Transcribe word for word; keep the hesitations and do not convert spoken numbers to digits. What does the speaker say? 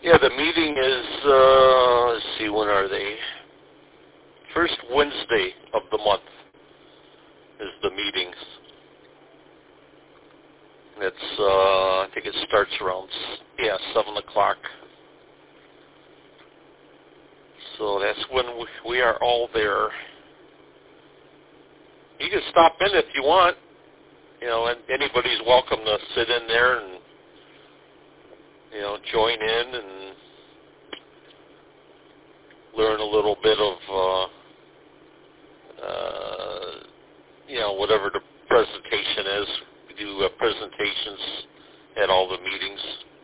Yeah, the meeting is, uh, let's see, when are they? First Wednesday of the month is the meetings. It's, uh, I think it starts around, yeah, seven o'clock. So that's when we, we are all there. You can stop in if you want, you know, and anybody's welcome to sit in there and, you know, join in and learn a little bit of, uh, uh, you know, whatever the presentation is. We do uh, presentations at all the meetings.